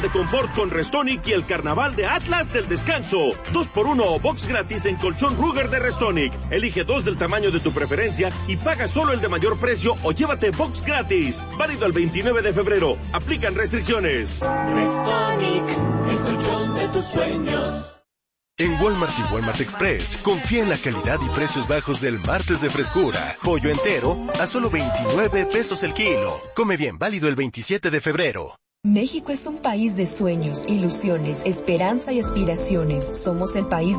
de confort con Restonic y el carnaval de Atlas del descanso. 2x1 o box gratis en colchón Ruger de Restonic. Elige 2 del tamaño de tu preferencia y paga solo el de mayor precio o llévate box gratis. Válido el 29 de febrero. Aplican restricciones. Restonic, el colchón de tus sueños. En Walmart y Walmart Express, confía en la calidad y precios bajos del martes de frescura. Pollo entero a solo 29 pesos el kilo. Come bien, válido el 27 de febrero. México es un país de sueños, ilusiones, esperanza y aspiraciones. Somos el país